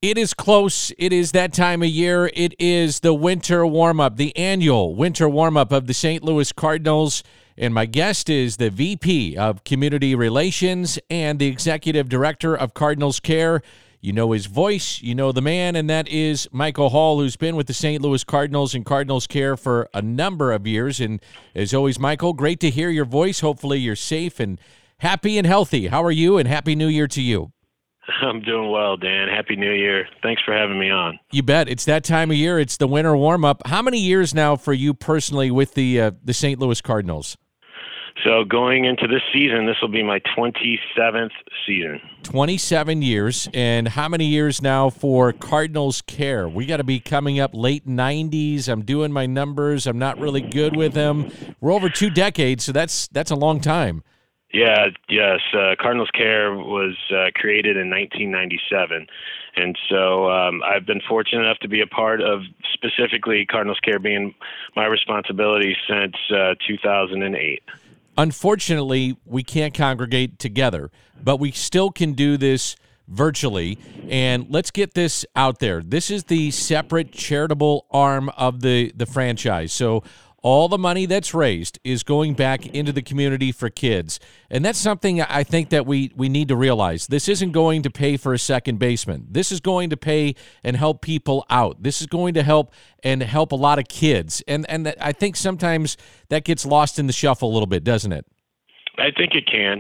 It is close. It is that time of year. It is the winter warm-up, the annual winter warm-up of the St. Louis Cardinals. And my guest is the VP of Community Relations and the Executive Director of Cardinals Care. You know his voice, you know the man, and that is Michael Hall, who's been with the St. Louis Cardinals and Cardinals Care for a number of years. And as always, Michael, great to hear your voice. Hopefully you're safe and happy and healthy. How are you? And Happy New Year to you. I'm doing well, Dan. Happy New Year. Thanks for having me on. You bet. It's that time of year. It's the winter warm-up. How many years now for you personally with the St. Louis Cardinals? So going into this season, this will be my 27th season. 27 years. And how many years now for Cardinals Care? We got to be coming up late 90s. I'm doing my numbers. I'm not really good with them. We're over 2 decades, so that's a long time. Yeah, yes. Cardinals Care was created in 1997. And so I've been fortunate enough to be a part of specifically Cardinals Care being my responsibility since 2008. Unfortunately, we can't congregate together, but we still can do this virtually. And let's get this out there. This is the separate charitable arm of the franchise. So all the money that's raised is going back into the community for kids. And that's something I think that we need to realize. This isn't going to pay for a second baseman. This is going to pay and help people out. This is going to help a lot of kids. And I think sometimes that gets lost in the shuffle a little bit, doesn't it? I think it can.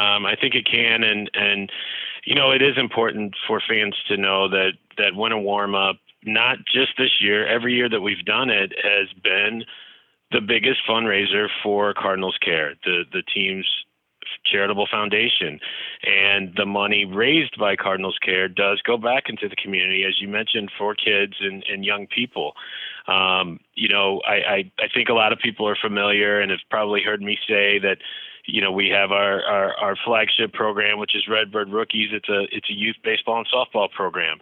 And you know, it is important for fans to know that winter warm-up, not just this year, every year that we've done it has been the biggest fundraiser for Cardinals Care, the team's charitable foundation. And the money raised by Cardinals Care does go back into the community, as you mentioned, for kids and young people. You know, I think a lot of people are familiar and have probably heard me say that, you know, we have our flagship program, which is Redbird Rookies. It's a youth baseball and softball program.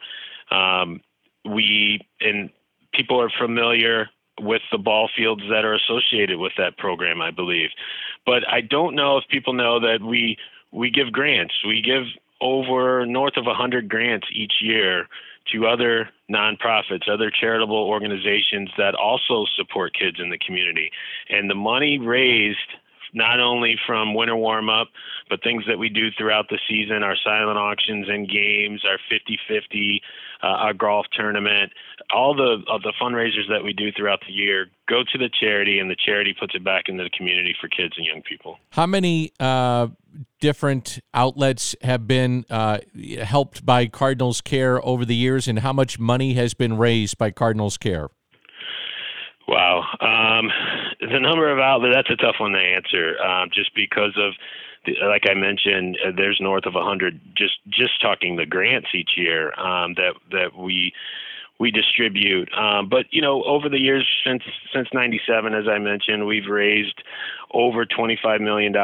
People are familiar with the ball fields that are associated with that program, I believe. But I don't know if people know that we give grants. We give over north of 100 grants each year to other nonprofits, other charitable organizations that also support kids in the community. And the money raised not only from winter warm-up, but things that we do throughout the season, our silent auctions and games, our 50-50, our golf tournament, all the fundraisers that we do throughout the year go to the charity, and the charity puts it back into the community for kids and young people. How many different outlets have been helped by Cardinals Care over the years, and how much money has been raised by Cardinals Care? Wow. The number of outlets, that's a tough one to answer, just because of, like I mentioned, there's north of 100, just talking the grants each year that we distribute. But, you know, over the years since 97, as I mentioned, we've raised over $25 million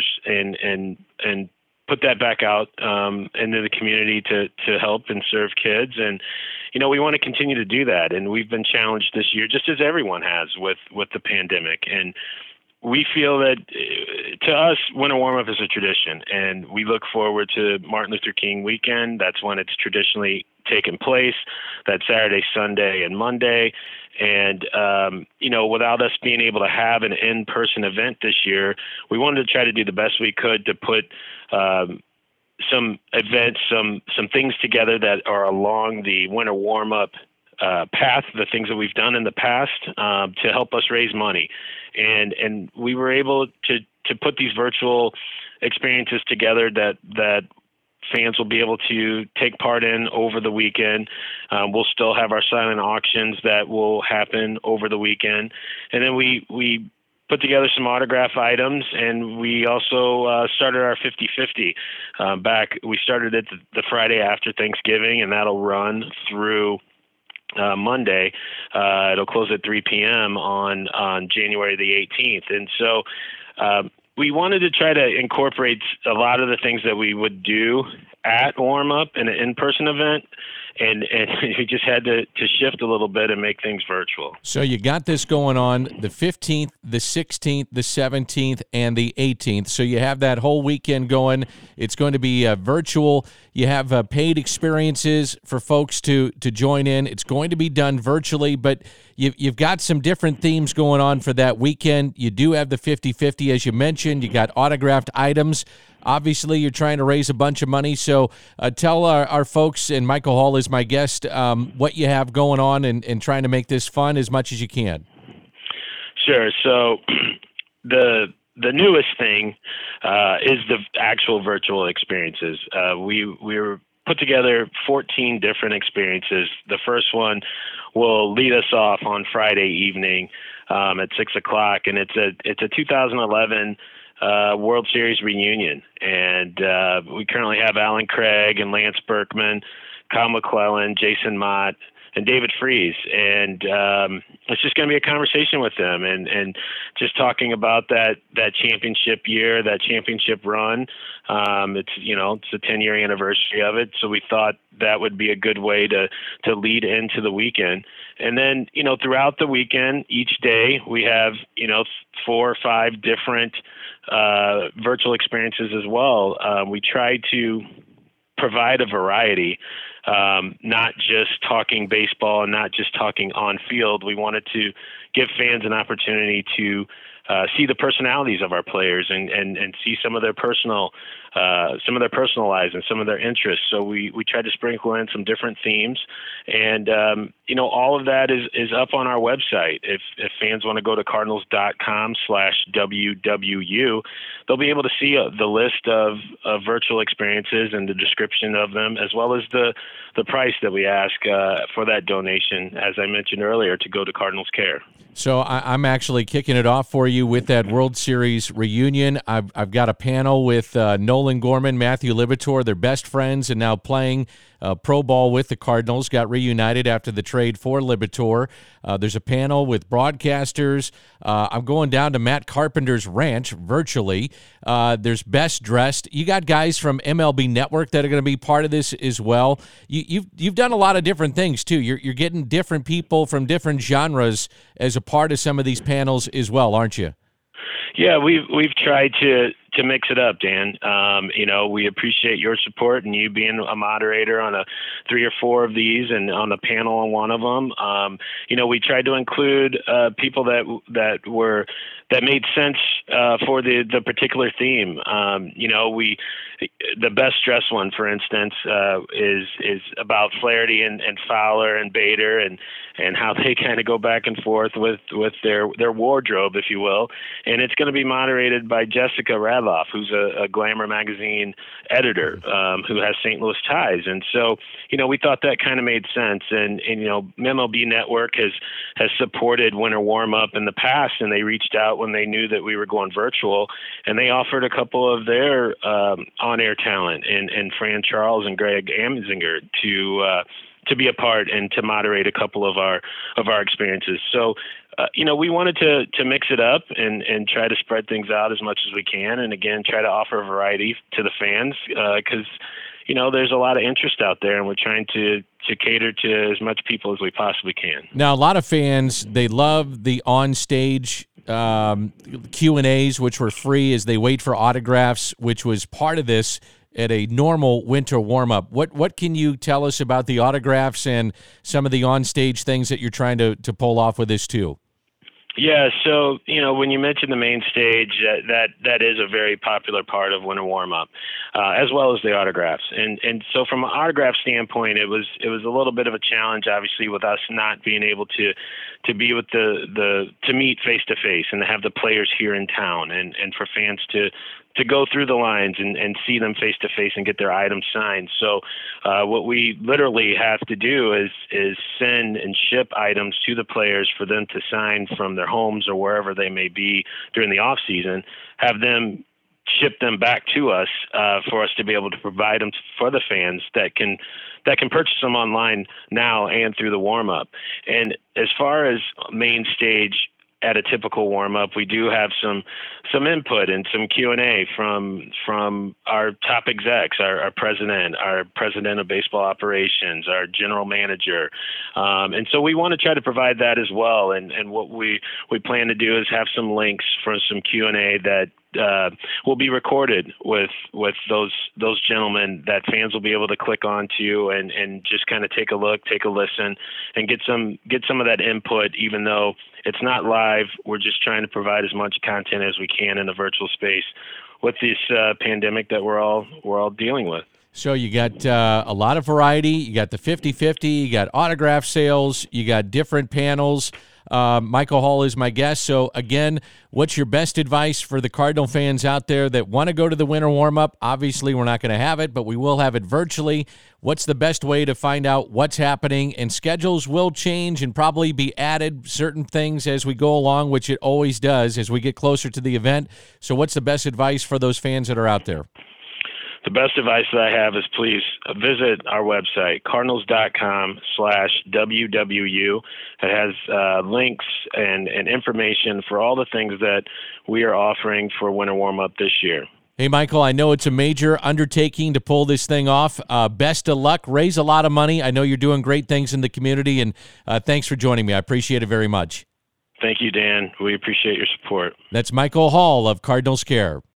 and put that back out into the community to help and serve kids. And, you know, we want to continue to do that. And we've been challenged this year, just as everyone has with the pandemic. And we feel that to us, winter warm-up is a tradition. And we look forward to Martin Luther King weekend. That's when it's traditionally taken place, that Saturday, Sunday, and Monday. And, you know, without us being able to have an in-person event this year, we wanted to try to do the best we could to put some events, some things together that are along the winter warm-up path, the things that we've done in the past to help us raise money. And we were able to put these virtual experiences together that fans will be able to take part in over the weekend. We'll still have our silent auctions that will happen over the weekend. And then we put together some autograph items, and we also started our 50-50 back. We started it the Friday after Thanksgiving, and that'll run through Monday. It'll close at 3 p.m. on January the 18th. And so we wanted to try to incorporate a lot of the things that we would do at warm-up in an in-person event and we just had to shift a little bit and make things virtual. So you got this going on the 15th, the 16th, the 17th, and the 18th. So you have that whole weekend going. It's going to be virtual. You have paid experiences for folks to join in. It's going to be done virtually, but you've got some different themes going on for that weekend. You do have the 50-50, as you mentioned. You got autographed items. Obviously, you're trying to raise a bunch of money. So tell our folks, and Michael Hall is my guest, what you have going on and trying to make this fun as much as you can. Sure. So the newest thing is the actual virtual experiences. We were put together 14 different experiences. The first one will lead us off on Friday evening at 6:00, and it's a 2011 World Series reunion, and we currently have Alan Craig and Lance Berkman, Kyle McClellan, Jason Mott, and David Freese, and it's just going to be a conversation with them, and just talking about that championship year, that championship run. It's a 10-year anniversary of it, so we thought that would be a good way to lead into the weekend. And then throughout the weekend, each day we have 4 or 5 different virtual experiences as well. We try to provide a variety. Not just talking baseball and not just talking on field. We wanted to give fans an opportunity to see the personalities of our players and see some of their personal lives and some of their interests. So we tried to sprinkle in some different themes, and all of that is up on our website. If fans want to go to cardinals.com/WWU, they'll be able to see the list of virtual experiences and the description of them, as well as the price that we ask for that donation, as I mentioned earlier, to go to Cardinals Care. So I'm actually kicking it off for you with that World Series reunion. I've got a panel with Nolan Gorman, Matthew Liberatore. They're best friends and now playing pro ball with the Cardinals, got reunited after the trade for Liberatore. There's a panel with broadcasters. I'm going down to Matt Carpenter's ranch virtually. There's Best Dressed. You got guys from MLB Network that are going to be part of this as well. You've done a lot of different things too. You're getting different people from different genres as a part of some of these panels as well, aren't you? Yeah, we've tried to mix it up, Dan. We appreciate your support and you being a moderator on 3 or 4 of these and on the panel on one of them. We tried to include people that made sense for the particular theme. The Best Dressed one, for instance, is about Flaherty and Fowler and Bader and how they kind of go back and forth with their wardrobe, if you will. And it's going to be moderated by Jessica Radloff, who's a Glamour magazine editor who has St. Louis ties. And so, we thought that kind of made sense. And MLB Network has supported Winter Warm-Up in the past, and they reached out when they knew that we were going virtual, and they offered a couple of their on-air talent and Fran Charles and Greg Amzinger to be a part and to moderate a couple of our experiences. So, we wanted to mix it up and try to spread things out as much as we can, and again try to offer a variety to the fans because there's a lot of interest out there, and we're trying to cater to as much people as we possibly can. Now, a lot of fans, they love the on-stage Q&As, which were free as they wait for autographs, which was part of this at a normal winter warm-up. What can you tell us about the autographs and some of the on-stage things that you're trying to pull off with this too? Yeah, so when you mentioned the main stage, that is a very popular part of winter warm-up, as well as the autographs. And so from an autograph standpoint, it was a little bit of a challenge, obviously, with us not being able to be with to meet face to face and to have the players here in town, and for fans to go through the lines and see them face to face and get their items signed. So what we literally have to do is send and ship items to the players for them to sign from their homes or wherever they may be during the off season, have them ship them back to us for us to be able to provide them for the fans that can purchase them online now and through the warm up. And as far as main stage at a typical warm up. We do have some input and some Q&A from our top execs, our president of baseball operations, our general manager, and so we want to try to provide that as well. And what we plan to do is have some links for some Q&A that will be recorded with those gentlemen that fans will be able to click onto and just kind of take a look, take a listen, and get some of that input. Even though it's not live, we're just trying to provide as much content as we can in the virtual space with this pandemic that we're all dealing with. So you got a lot of variety. You got the 50-50. You got autograph sales. You got different panels. Michael Hall is my guest. So, again, what's your best advice for the Cardinal fans out there that want to go to the winter warm-up? Obviously, we're not going to have it, but we will have it virtually. What's the best way to find out what's happening? And schedules will change and probably be added certain things as we go along, which it always does as we get closer to the event. So what's the best advice for those fans that are out there? The best advice that I have is please visit our website, cardinals.com/WWU. It has links and information for all the things that we are offering for winter warm-up this year. Hey, Michael, I know it's a major undertaking to pull this thing off. Best of luck. Raise a lot of money. I know you're doing great things in the community, and thanks for joining me. I appreciate it very much. Thank you, Dan. We appreciate your support. That's Michael Hall of Cardinals Care.